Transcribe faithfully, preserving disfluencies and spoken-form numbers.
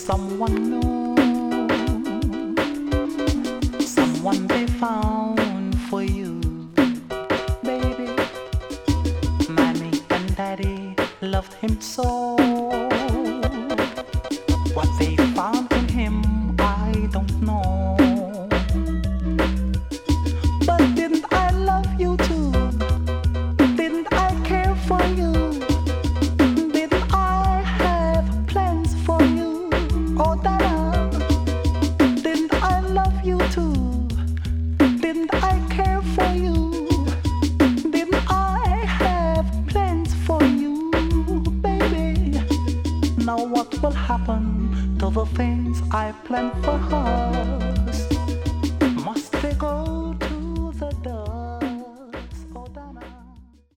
Someone new, someone they found for you, baby. Mommy and daddy loved him so. What they found in him, I don't know. But didn't I love you too? Didn't I care for you? Didn't I have plans for you? Oh, Dada, didn't I love you too? Didn't I care for you? Didn't I have plans for you, baby? Now what will happen to the things I planned for us?